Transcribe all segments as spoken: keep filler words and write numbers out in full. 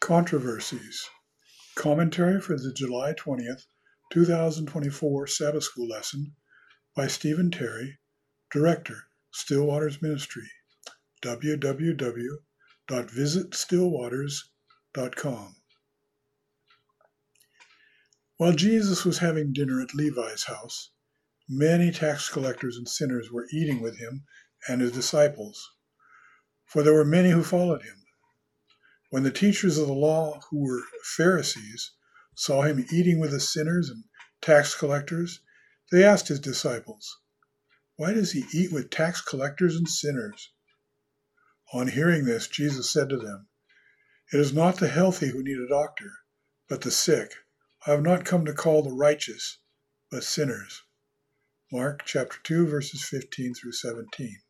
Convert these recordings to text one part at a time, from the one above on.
Controversies. Commentary for the July twentieth, two thousand twenty-four Sabbath School lesson by Stephen Terry, Director, Stillwaters Ministry, w w w dot visit stillwaters dot com. While Jesus was having dinner at Levi's house, many tax collectors and sinners were eating with him and his disciples, for there were many who followed him. When the teachers of the law, who were Pharisees, saw him eating with the sinners and tax collectors, they asked his disciples, "Why does he eat with tax collectors and sinners?" On hearing this, Jesus said to them, "It is not the healthy who need a doctor, but the sick. I have not come to call the righteous, but sinners." Mark chapter two, verses fifteen through seventeen.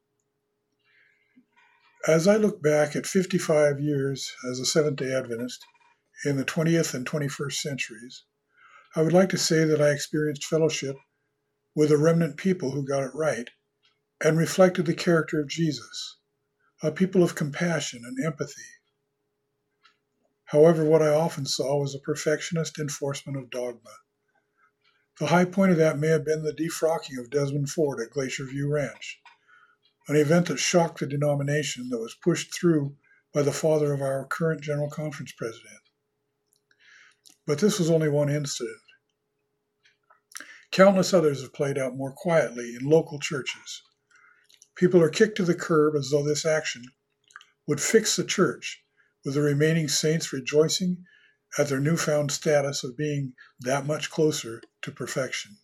As I look back at fifty-five years as a Seventh-day Adventist in the twentieth and twenty-first centuries, I would like to say that I experienced fellowship with a remnant people who got it right and reflected the character of Jesus, a people of compassion and empathy. However, what I often saw was a perfectionist enforcement of dogma. The high point of that may have been the defrocking of Desmond Ford at Glacier View Ranch, an event that shocked the denomination that was pushed through by the father of our current General Conference president. But this was only one incident. Countless others have played out more quietly in local churches. People are kicked to the curb as though this action would fix the church, with the remaining saints rejoicing at their newfound status of being that much closer to perfection.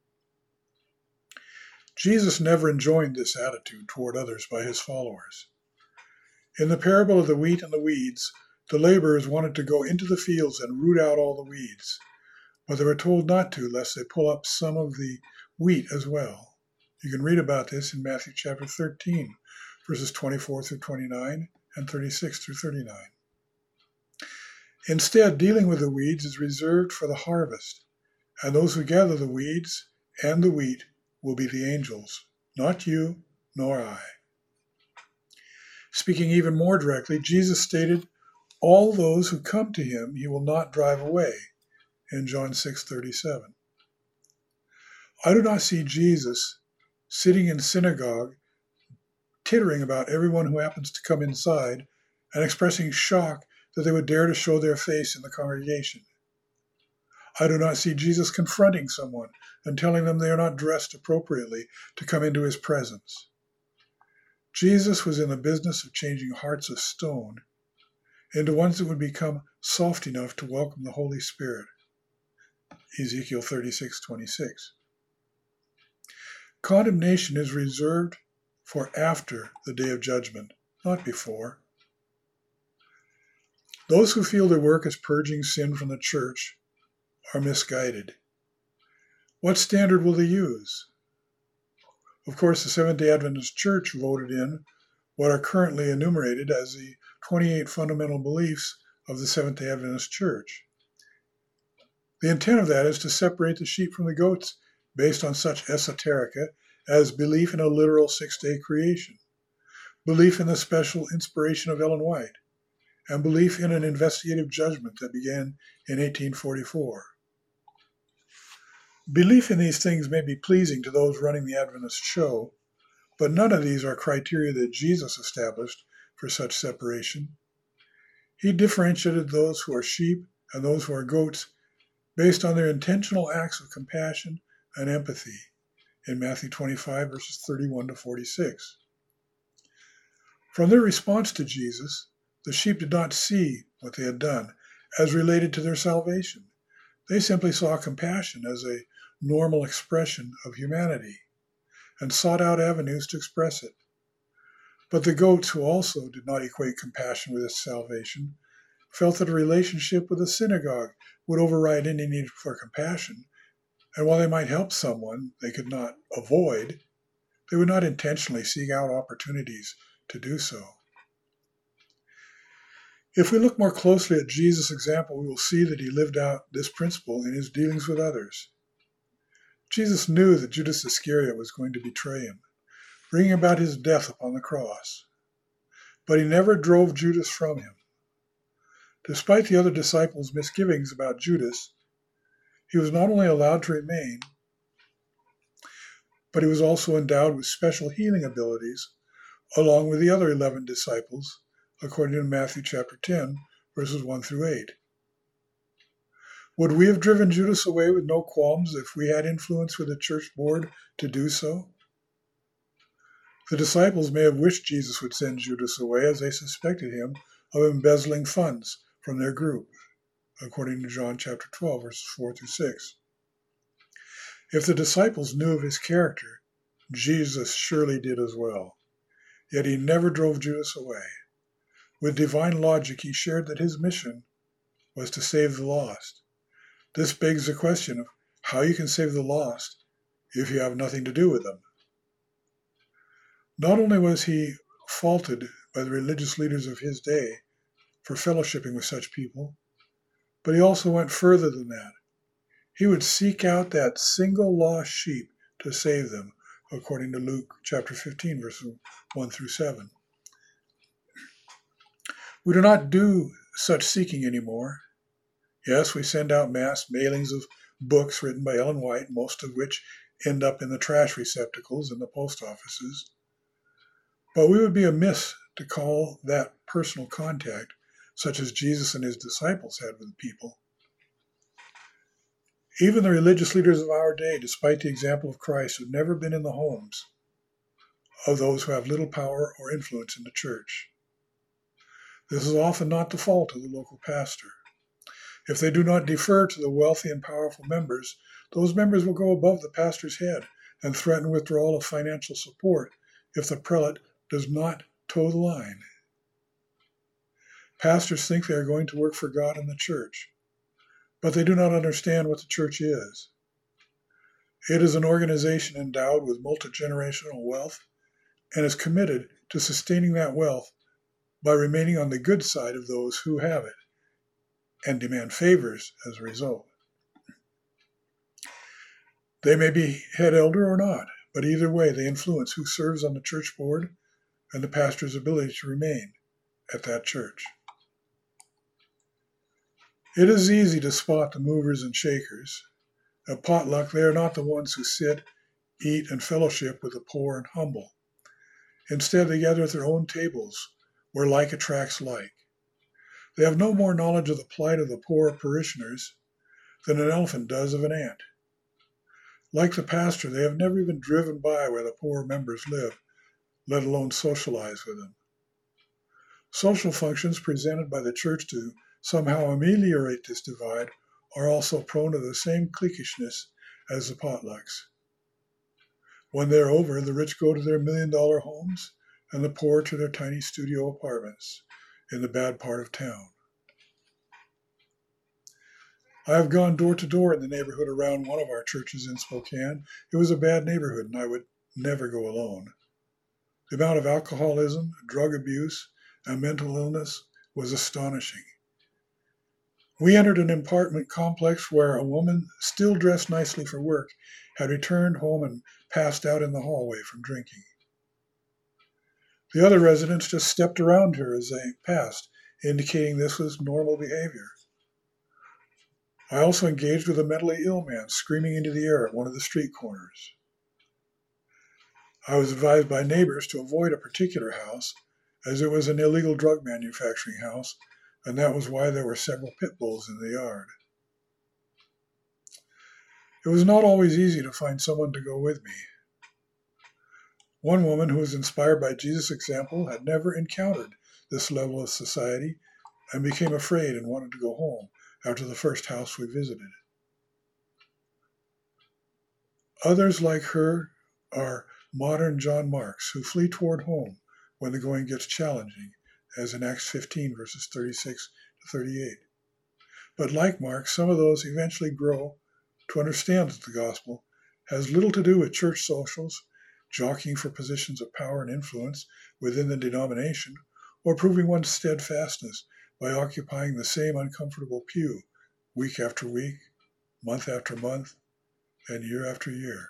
Jesus never enjoined this attitude toward others by his followers. In the parable of the wheat and the weeds, the laborers wanted to go into the fields and root out all the weeds, but they were told not to, lest they pull up some of the wheat as well. You can read about this in Matthew chapter thirteen, verses twenty-four through twenty-nine and thirty-six through thirty-nine. Instead, dealing with the weeds is reserved for the harvest, and those who gather the weeds and the wheat will be the angels, not you nor I. Speaking even more directly, Jesus stated, "All those who come to him he will not drive away," in John six thirty-seven. I do not see Jesus sitting in synagogue, tittering about everyone who happens to come inside and expressing shock that they would dare to show their face in the congregation. I do not see Jesus confronting someone and telling them they are not dressed appropriately to come into his presence. Jesus was in the business of changing hearts of stone into ones that would become soft enough to welcome the Holy Spirit. Ezekiel thirty-six twenty-six. Condemnation is reserved for after the day of judgment, not before. Those who feel their work as purging sin from the church are misguided. What standard will they use? Of course, the Seventh-day Adventist Church voted in what are currently enumerated as the twenty-eight fundamental beliefs of the Seventh-day Adventist Church. The intent of that is to separate the sheep from the goats based on such esoterica as belief in a literal six-day creation, belief in the special inspiration of Ellen White, and belief in an investigative judgment that began in eighteen forty-four. Belief in these things may be pleasing to those running the Adventist show, but none of these are criteria that Jesus established for such separation. He differentiated those who are sheep and those who are goats based on their intentional acts of compassion and empathy in Matthew twenty-five, verses thirty-one to forty-six. From their response to Jesus, the sheep did not see what they had done as related to their salvation. They simply saw compassion as a normal expression of humanity and sought out avenues to express it. But the goats, who also did not equate compassion with its salvation, felt that a relationship with the synagogue would override any need for compassion, and while they might help someone they could not avoid, they would not intentionally seek out opportunities to do so. If we look more closely at Jesus' example, we will see that he lived out this principle in his dealings with others. Jesus knew that Judas Iscariot was going to betray him, bringing about his death upon the cross. But he never drove Judas from him. Despite the other disciples' misgivings about Judas, he was not only allowed to remain, but he was also endowed with special healing abilities, along with the other eleven disciples, according to Matthew chapter ten, verses one through eight. Would we have driven Judas away with no qualms if we had influence with the church board to do so? The disciples may have wished Jesus would send Judas away, as they suspected him of embezzling funds from their group, according to John chapter twelve, verses four through six. If the disciples knew of his character, Jesus surely did as well. Yet he never drove Judas away. With divine logic, he shared that his mission was to save the lost. This begs the question of how you can save the lost if you have nothing to do with them. Not only was he faulted by the religious leaders of his day for fellowshipping with such people, but he also went further than that. He would seek out that single lost sheep to save them, according to Luke chapter fifteen, verses one through seven. We do not do such seeking anymore. Yes, we send out mass mailings of books written by Ellen White, most of which end up in the trash receptacles in the post offices. But we would be amiss to call that personal contact, such as Jesus and his disciples had with people. Even the religious leaders of our day, despite the example of Christ, have never been in the homes of those who have little power or influence in the church. This is often not the fault of the local pastor. If they do not defer to the wealthy and powerful members, those members will go above the pastor's head and threaten withdrawal of financial support if the prelate does not toe the line. Pastors think they are going to work for God and the church, but they do not understand what the church is. It is an organization endowed with multi-generational wealth and is committed to sustaining that wealth by remaining on the good side of those who have it and demand favors as a result. They may be head elder or not, but either way they influence who serves on the church board and the pastor's ability to remain at that church. It is easy to spot the movers and shakers. At potluck, they are not the ones who sit, eat, and fellowship with the poor and humble. Instead, they gather at their own tables, where like attracts like. They have no more knowledge of the plight of the poor parishioners than an elephant does of an ant. Like the pastor, they have never even driven by where the poor members live, let alone socialize with them. Social functions presented by the church to somehow ameliorate this divide are also prone to the same cliquishness as the potlucks. When they're over, the rich go to their million-dollar homes and the poor to their tiny studio apartments in the bad part of town. I have gone door to door in the neighborhood around one of our churches in Spokane. It was a bad neighborhood, and I would never go alone. The amount of alcoholism, drug abuse, and mental illness was astonishing. We entered an apartment complex where a woman, still dressed nicely for work, had returned home and passed out in the hallway from drinking. The other residents just stepped around her as they passed, indicating this was normal behavior. I also engaged with a mentally ill man screaming into the air at one of the street corners. I was advised by neighbors to avoid a particular house, as it was an illegal drug manufacturing house, and that was why there were several pit bulls in the yard. It was not always easy to find someone to go with me. One woman who was inspired by Jesus' example had never encountered this level of society and became afraid and wanted to go home after the first house we visited. Others like her are modern John Marks who flee toward home when the going gets challenging, as in Acts fifteen, verses thirty-six to thirty-eight. But like Mark, some of those eventually grow to understand that the gospel has little to do with church socials, jockeying for positions of power and influence within the denomination, or proving one's steadfastness by occupying the same uncomfortable pew week after week, month after month, and year after year.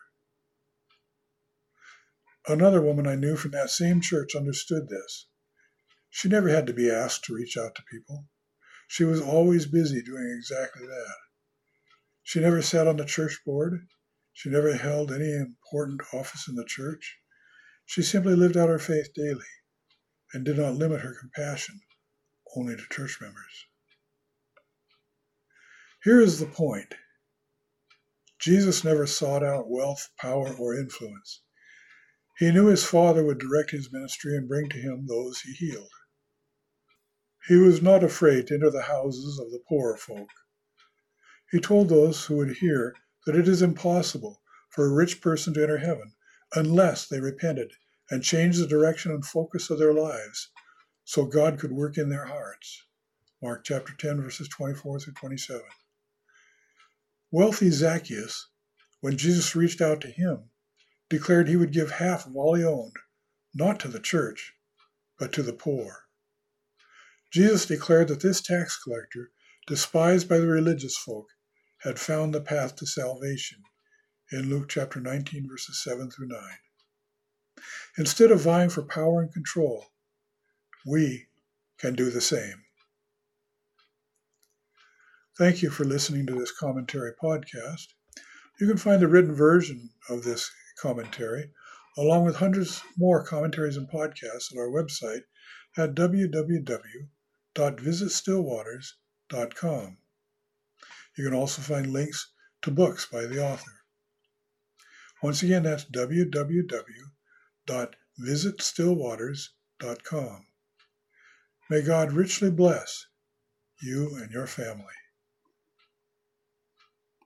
Another woman I knew from that same church understood this. She never had to be asked to reach out to people. She was always busy doing exactly that. She never sat on the church board. She never held any important office in the church. She simply lived out her faith daily and did not limit her compassion only to church members. Here is the point. Jesus never sought out wealth, power, or influence. He knew his Father would direct his ministry and bring to him those he healed. He was not afraid to enter the houses of the poorer folk. He told those who would hear that it is impossible for a rich person to enter heaven unless they repented and changed the direction and focus of their lives so God could work in their hearts. Mark chapter ten, verses twenty-four through twenty-seven. Wealthy Zacchaeus, when Jesus reached out to him, declared he would give half of all he owned, not to the church, but to the poor. Jesus declared that this tax collector, despised by the religious folk, had found the path to salvation in Luke chapter nineteen, verses seven through nine. Instead of vying for power and control, we can do the same. Thank you for listening to this commentary podcast. You can find the written version of this commentary, along with hundreds more commentaries and podcasts, at our website at w w w dot visit stillwaters dot com. You can also find links to books by the author. Once again, that's w w w dot visit stillwaters dot com. May God richly bless you and your family.